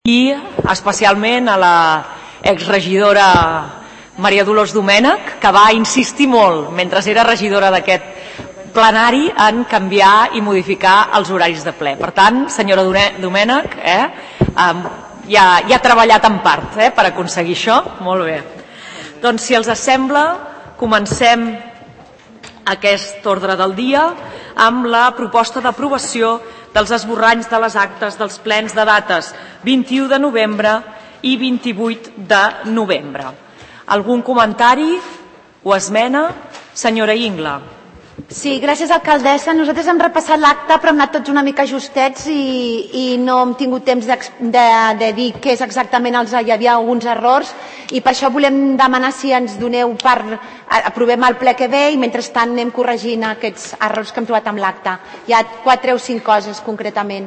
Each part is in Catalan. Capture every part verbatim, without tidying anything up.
I especialment a la exregidora Maria Dolors Domènech, que va insistir molt, mentre era regidora d'aquest plenari, en canviar i modificar els horaris de ple. Per tant, senyora Domènech, eh, ja, ja ha treballat en part eh, per aconseguir això. Molt bé. Doncs, si els sembla, comencem aquest ordre del dia amb la proposta d'aprovació dels esborranys de les actes dels plens de dates vint-i-u de novembre i vint-i-vuit de novembre. Algun comentari o esmena? Senyora Ingla. Sí, gràcies, alcaldessa. Nosaltres hem repassat l'acte, però hem anat tots una mica justets i, i no hem tingut temps de, de, de dir què és exactament, els, hi havia alguns errors, i per això volem demanar si ens doneu per aprovem el ple que ve i mentrestant anem corregint aquests errors que hem trobat amb l'acte. Hi ha quatre o cinc coses, concretament.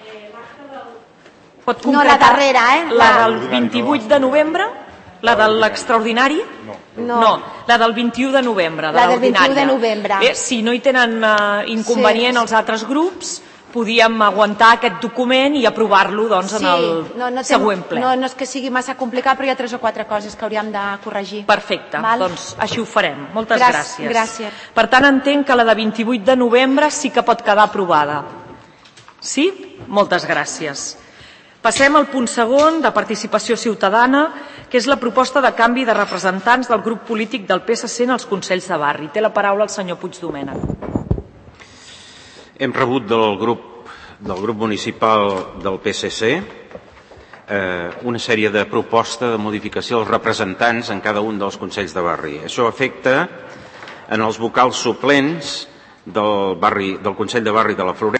Pot concretar? No, la darrera, eh? La del vint-i-vuit de novembre? La de l'extraordinari? No. No, la del vint-i-u de novembre, de la del l'ordinària. vint-i-u de novembre. Bé, si no hi tenen uh, inconvenient sí. els altres grups, podíem aguantar aquest document i aprovar-lo doncs, sí. en el no, no següent ple. No, no és que sigui massa complicat, però hi ha tres o quatre coses que hauríem de corregir. Perfecte, Val? Doncs així ho farem. Moltes Gràcies. gràcies. gràcies. Per tant, entenc que la de vint-i-vuit de novembre sí que pot quedar aprovada. Sí? Moltes gràcies. Passem al punt segon, de participació ciutadana, que és la proposta de canvi de representants del grup polític del P S C en els Consells de Barri. Té la paraula el senyor Puigdomènech. Hem rebut del grup, del grup municipal del P S C eh, una sèrie de propostes de modificació dels representants en cada un dels Consells de Barri. Això afecta en els vocals suplents del, barri, del Consell de Barri de la Floresta,